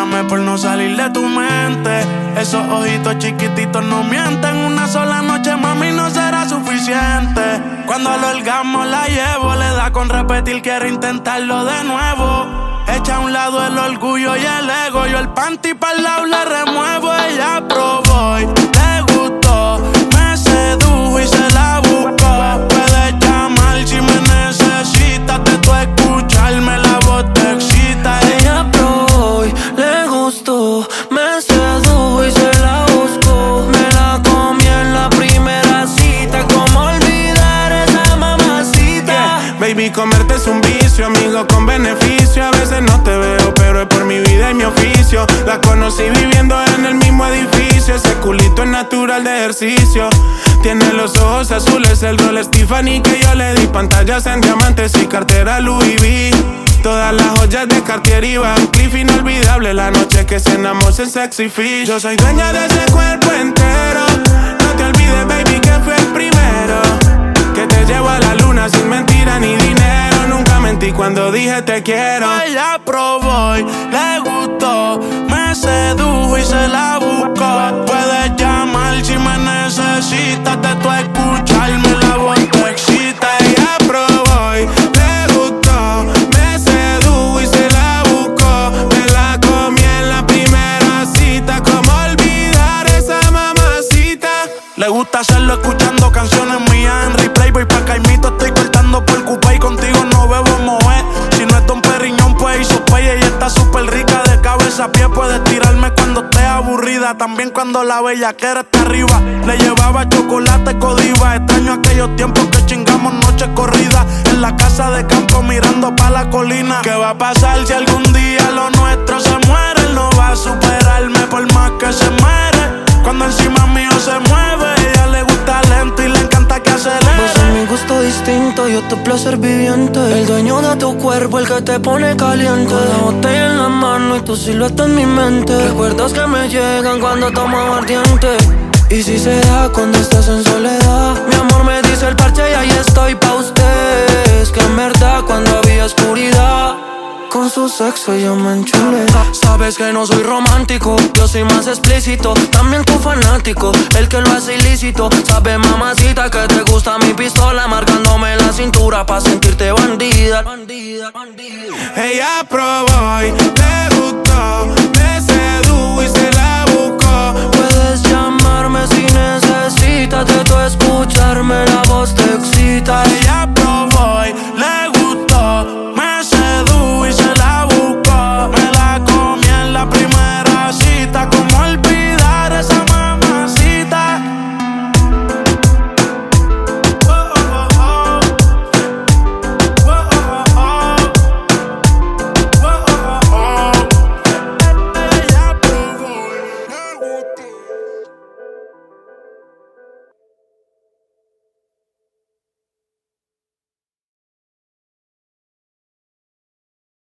bésame por no salir de tu mente. Esos ojitos chiquititos no mienten. Una sola noche, mami, no será suficiente. Cuando al orgasmo la llevo, le da con repetir, quiero intentarlo de nuevo. Echa a un lado el orgullo y el ego. Yo el panty pa'l lado le remuevo. Ella probó y le gustó. Me sedujo y se la buscó. Puedes llamar si me necesitas. De tu escucharme la voz te excita. Ella probó y le gustó. Me sedujo y se la buscó. Me la comí en la primera cita. ¿Cómo olvidar esa mamacita? Yeah. Baby, comerte es un vicio, amigo con beneficio. A veces no te veo, pero es por mi vida y mi oficio. La conocí viviendo en el mismo edificio. Ese culito es natural de ejercicio. Tiene los ojos azules, el rol Tiffany que yo le di. Pantallas en diamantes y cartera Louis V. Todas las joyas de Cartier y Van Cleef. Inolvidable la noche que cenamos en Sexy Fish. Yo soy dueña de ese cuerpo entero. No te olvides, baby, que fui el primero que te llevo a la luna sin mentira ni dinero. Nunca mentí cuando dije te quiero. Ella probó y le gustó. Me sedujo y se la buscó. Puedes llamar si me necesitas. De tu escucharme la voz te excita. Ella probó y le gustó. Me sedujo y se la buscó. Me la comí en la primera cita. ¿Cómo olvidar esa mamacita? Le gusta hacerlo escuchando canciones mías en replay. Voy pa' Caimito, estoy cortando por Coupé. Y contigo no bebo moe. Si no es Don Perignon, pues hizo pay. Ella está súper rica de cabeza a pie. Puedes tirarme cuando estés aburrida. También cuando la bellaquera está arriba. Le llevaba chocolate Codiva. Extraño aquellos tiempos que chingamos noches corridas en la casa de campo mirando pa' la colina. ¿Qué va a pasar si algún día lo nuestro se muere? Él no va a superarme por más que se muere. Cuando encima mío se mueve, ella le gusta lento y le encanta que acelere. Vos sos mi gusto distinto, yo tu placer viviente. El dueño de tu cuerpo, el que te pone caliente. Con la botella en la mano y tu silueta en mi mente. Recuerdos que me llegan cuando tomo aguardiente. Y si se da cuando estás en soledad. Mi amor me dice el parche y ahí estoy pa' usted. Es que en verdad cuando había oscuridad, con su sexo yo me enchulé. Sabes que no soy romántico, yo soy más explícito. También tu fanático, el que lo hace ilícito. Sabe mamacita que te gusta mi pistola, marcándome la cintura pa' sentirte bandida. Ella probó y le gustó.